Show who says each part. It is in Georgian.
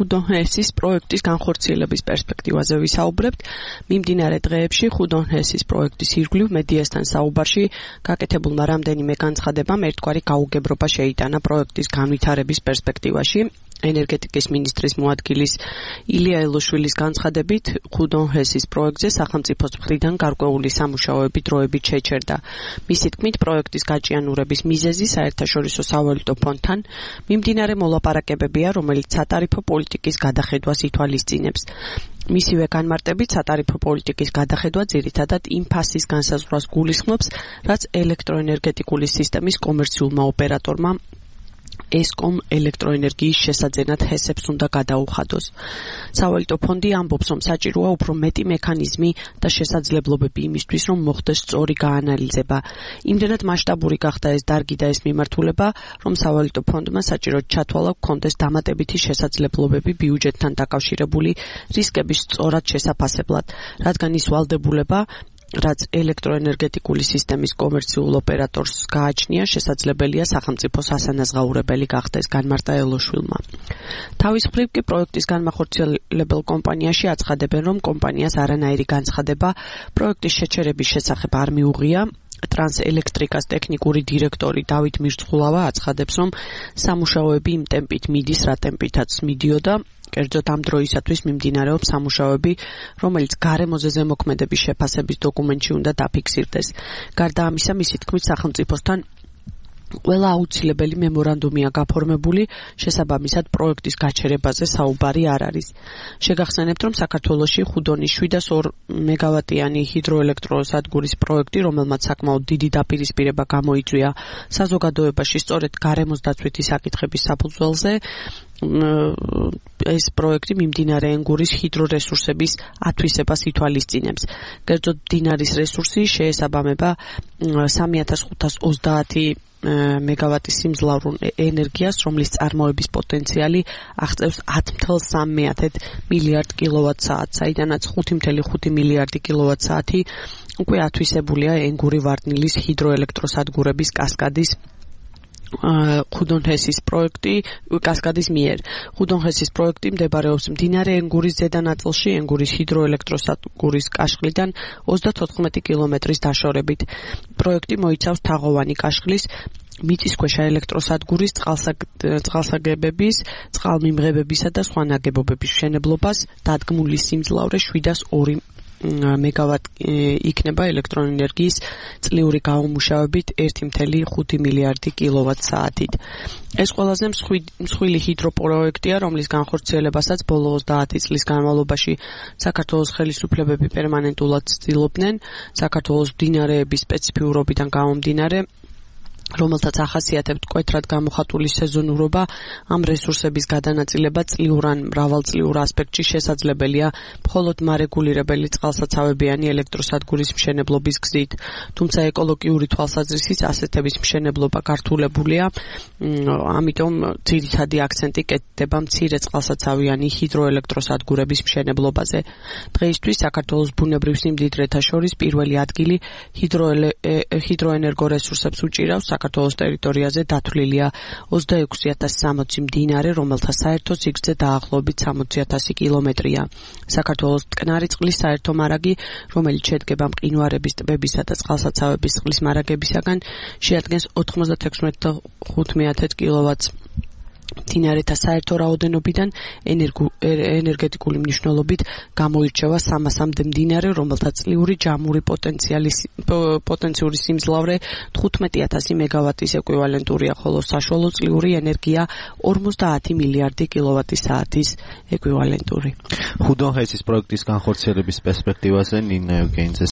Speaker 1: ხუდონ-ჰესის პროექტის განხორციელების პერსპექტივაზე ვისაუბრებთ. მიმდინარე დღეებში ხუდონ-ჰესის პროექტის ირგვლივ მედიასთან საუბარში გაკეთებულმა რამდენიმე განცხადებამ ერთგვარი გაუგებრობა შეიტანა პროექტის განვითარების პერსპექტივაში. ენერგეტიკის მინისტრის მოადგილის ილია ელოშვილის განცხადებით, ხუდონ-ჰესის პროექტზე სახელმწიფოს მხრიდან გარკვეული სამუშაოები დროებით შეჩერდა. მისი თქმით, პროექტის გაჭიანურების მიზეზი საერთაშორისო სავალუტო ფონდთან მიმდინარე მოლაპარაკებებია, რომელიც სატარიფო პოლიტიკის გადახედვას ითვალისწინებს. მისივე განმარტებით, სატარიფო პოლიტიკის გადახედვა ძირითადად იმ ფასის განსაზღვრას გულისხმობს, რაც ელექტროენერგეტიკული სისტემის კომერციულმა ოპერატორმა ესკომ ელექტროენერგიის შესაძენად ჰესებს უნდა გადაუხადოს. სავალუტო ფონდი ამბობს, რომ საჭიროა უფრო მეტი მექანიზმი და შესაძლებლობები იმისთვის, რომ მოხდეს სწორი გაანალიზება. იმდენად მასშტაბური გახდა ეს დარგი და ეს მიმართულება, რომ სავალუტო ფონდმა საჭიროდ ჩათვალა გქონდეს დამატებითი შესაძლებლობები ბიუჯეტთან დაკავშირებული რისკების სწორად შესაფასებლად, რადგან ის ვალდებულება რაც ელექტროენერგეტიკული სისტემის კომერციულ ოპერატორს გააჩნია, შესაძლებელია სახელმწიფოს ასანაზღაურებელი გახდეს, განმარტა ელოშვილმა. თავის მხრივ კი პროექტის განმახორციელებელ კომპანიაში აცხადებენ, რომ კომპანიას არანაირი განცხადება პროექტის შეჩერების შესახებ არ მიუღია. ტრანსელექტრიკას ტექნიკური დირექტორი დავით მირცხულავა აცხადებს, რომ სამუშაოები იმ ტემპით მიდის, რა ტემპითაც მიდიოდა. კერძოდ ამ დროისათვის მიმდინარეობს სამუშაოები, რომელიც გარემოზე ზემოქმედების შეფასების დოკუმენტში უნდა დაფიქსირდეს. გარდა ამისა, მისი თქმით, სახელმწიფოსთან ყველა აუცილებელი მემორანდუმია გაფორმებული, შესაბამისად პროექტის გაჩერებაზე საუბარი არ არის. შეგახსენებთ, რომ საქართველოში ხუდონის 702 მეგავატიანი ჰიდროელექტროსადგურის პროექტი, რომელმაც საკმაოდ დიდი დაპირისპირება გამოიწვია საზოგადოებაში სწორედ გარემოს დაცვითი საკითხების საფუძველზე, ეს პროექტი მიმდინარე ენგურის ჰიდრორესურსების ათვისებას ითვალისწინებს. კერძოდ მდინარის რესურსი შეესაბამება 3530 მეგავატის სიმძლავრულ ენერგიას, რომლის წარმოების პოტენციალი აღწევს 10.3 მილიარდ კილოვატ-საათს, საიდანაც 5.5 მილიარდი კილოვატ-საათი უკვე ათვისებულია ენგური ვარდნილის ჰიდროელექტროსადგურების კასკადის ხუდონ-ჰესის პროექტი კასკადის მიერ. ხუდონ-ჰესის პროექტი მდებარეობს მდინარე ენგურის ზედა ნაწილში, ენგურის ჰიდროელექტროსადგურის კაშხლიდან 34 კილომეტრის დაშორებით. პროექტი მოიცავს თაღოვანი კაშხლის, მიწისქვეშა ელექტროსადგურის, წყალსაგებების, წყალმიმღებებისა და სხვა ნაგებობების მშენებლობას, დადგმული სიმძლავრე 702 მეგავატ იქნება ელექტროენერგიის წლიური გამომუშავებით 1.5 მილიარდი კილოვატ-საათით. ეს ყველაზე მსხვილი ჰიდროპროექტია, რომლის განხორციელებასაც ბოლო 30 წლის განმავლობაში საქართველოს ხელისუფლებები პერმანენტულად ცდილობდნენ. საქართველოს მდინარეების სპეციფიურობიდან გამომდინარე, რომელთაც ახასიათებთ მკვეთრად გამოხატული სეზონურობა, ამ რესურსების გადანაწილება წლიურ ან მრავალწლიურ ასპექტში შესაძლებელია მხოლოდ მარეგულირებელი წყალსაცავებიანი ელექტროსადგურის მშენებლობის გზით. თუმცა ეკოლოგიური თვალსაზრისით ასეთების მშენებლობა გართულებულია, ამიტომ ძირითადი აქცენტი კეთდება მცირე წყალსაცავიანი ჰიდროელექტროსადგურების მშენებლობაზე. დღეისთვის საქართველოს ბუნებრივ სიმდიდრეთა შორის პირველი ადგილი ჰიდროენერგორესურსებს უჭირავს. საქართველოს ტერიტორიაზე დათვლილია 26,060 მდინარე, რომელთა საერთო სიგრძე დაახლოებით 60,000 კილომეტრია. საქართველოს მტკნარი წყლის საერთო მარაგი, რომელიც შედგება მყინვარების, ტბებისა და წყალსაცავების წყლის მარაგებისაგან, შეადგენს 96,5 კილოვატს. მდინარეთა საერთო რაოდენობიდან ენერგეტიკული მნიშვნელობით გამოირჩევა 300-მდე მდინარე, რომელთა წლიური ჯამური პოტენციური სიმძლავრე 15,000 მეგავატის ეკვივალენტურია, ხოლო საშუალო წლიური ენერგია 50 მილიარდი კილოვატის-საათის ეკვივალენტური.
Speaker 2: ხუდონ-ჰესის პროექტის განხორციელების პერსპექტივაზე ნინა ევგენიძე